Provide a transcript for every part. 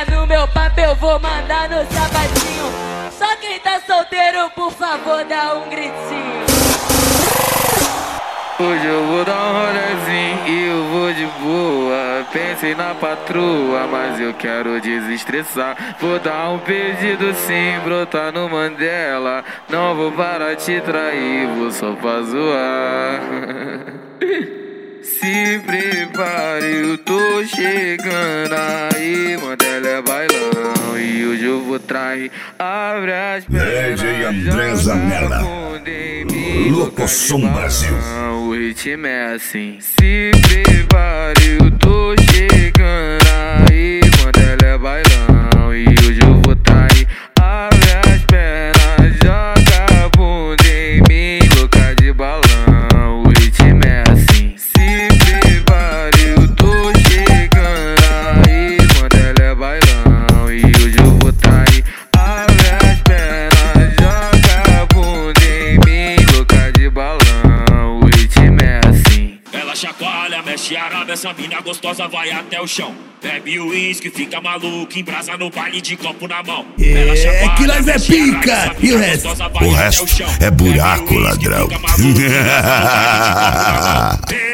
chegar no meu papo eu vou mandar no sapatinho. Só quem tá solteiro, por favor, dá um gritinho. Hoje eu vou dar um rolezinho e eu vou de boa. Pensei na patroa, mas eu quero desestressar. Vou dar um pedido sim, brotar no Mandela. Não vou parar de te trair, vou só pra zoar. Se prepare, eu tô chegando aí, Mandela é bailão e hoje eu vou trair. Abre as pernas, DJ André Zanella, Locosom Brasil. O ritmo é assim. Se prepare, eu tô chegando aí, Mandela é bailão e hoje eu vou trair. Abre as pernas, joga a bunda em mim, louca de balão. O ritmo é assim. Se prepare, eu tô chegando aí, Mandela é bailão e hoje eu vou trair. Abre as pernas, joga a bunda em mim, louca de balão. O ritmo é assim. Ela chacoalha, mexe a raba, essa mina gostosa vai até o chão. Bebe o uísque, fica maluco, embrasa no baile de copo na mão. Ela chacoalha, que nós é mexe a pica, raba, e o resto? vai O até resto chão. é buraco, Bebe o uísque, ladrão. fica maluco, embrasa no baile de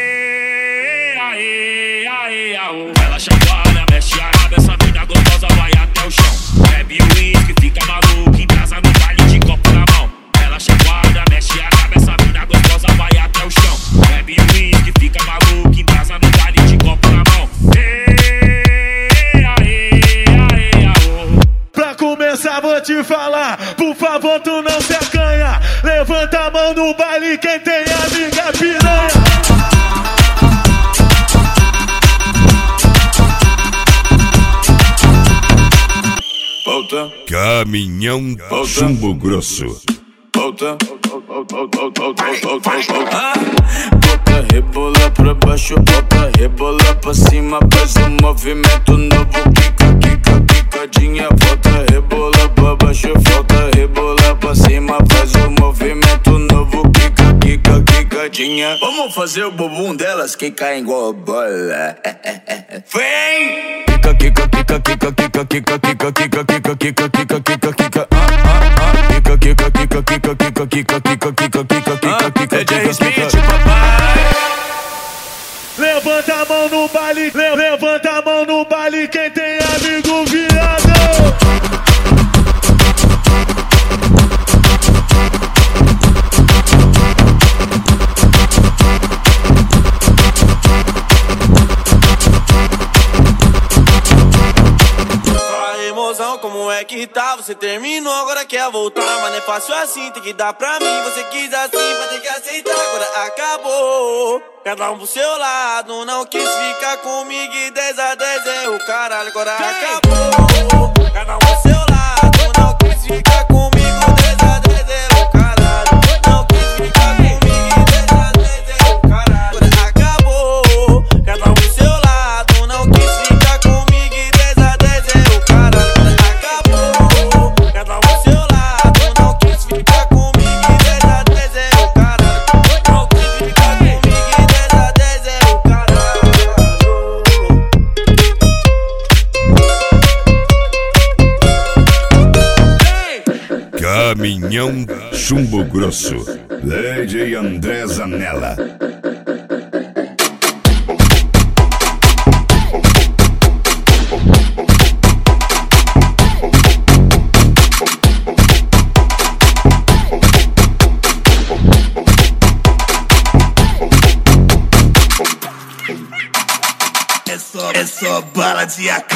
copo na mão. Ela chacoalha, mexe a raba, essa mina gostosa vai até o chão. Bebe o uísque, fica maluco, embrasa no baile de copo na mão. Ela chacoalha, mexe a raba, essa mina gostosa vai até o chão. Bebe o uísque, fica maluco, embrasa no baile de copo na mão. Pra começar vou te falar, por favor tu não se acanha. Levanta a mão no baile quem tem amiga piranha. Volta, Caminhão Chumbo Grosso. volta, bota, rebola pra baixo, bota, rebola pra cima, faz um movimento novo, quica, quica, quicadinha, volta, rebola pra baixo, volta, rebola pra cima, faz um movimento novo, quica, quica, quicadinha. Vamos fazer o bumbum delas quicar igual bola. Vem! Kika, kika, kika, kika, kika, kika, kika, kika, kika, kika, kika, kika, kika. Kika, kika, kika, kika, kika, kika, kika, kika, kika, kika, kika, papai. Levanta a mão no baile, levanta a mão no baile quem tem amigo viado. Como é que tá? Você terminou, agora quer voltar. Mas não é fácil assim, tem que dar pra mim. Você quis assim, vai ter que aceitar. Agora acabou, cada um pro seu lado. Não quis ficar comigo e 10 a 10 é o caralho. Agora acabou, cada um pro seu lado. Não quis ficar comigo, 10 a 10 é o caralho. Não quis ficar comigo e 10 a 10 é o caralho. Agora acabou, cada um pro seu lado. Não quis ficar comigo e 10 a 10 é o caralho. Caminhão Chumbo Grosso. DJ André Zanella. É só bala de AK,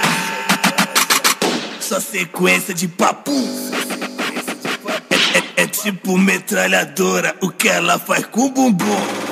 só sequência de papo. É tipo metralhadora, o que ela faz com o bumbum.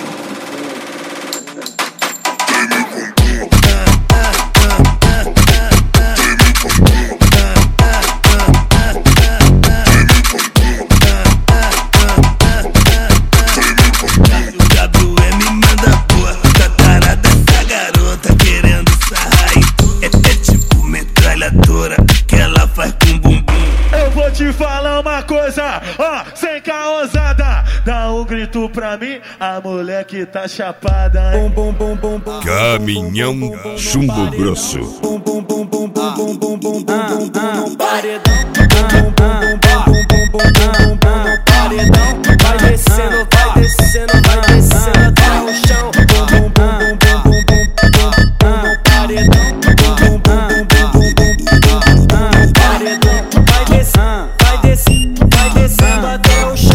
WM manda boa, tá tarada essa garota querendo sarrar em tu. É tipo metralhadora, o que ela faz com o bumbum. Eu vou te falar uma coisa, ó, sem caosada. Dá um grito pra mim, a mulher que tá chapada. Caminhão Chumbo Grosso. vai descendo até o chão.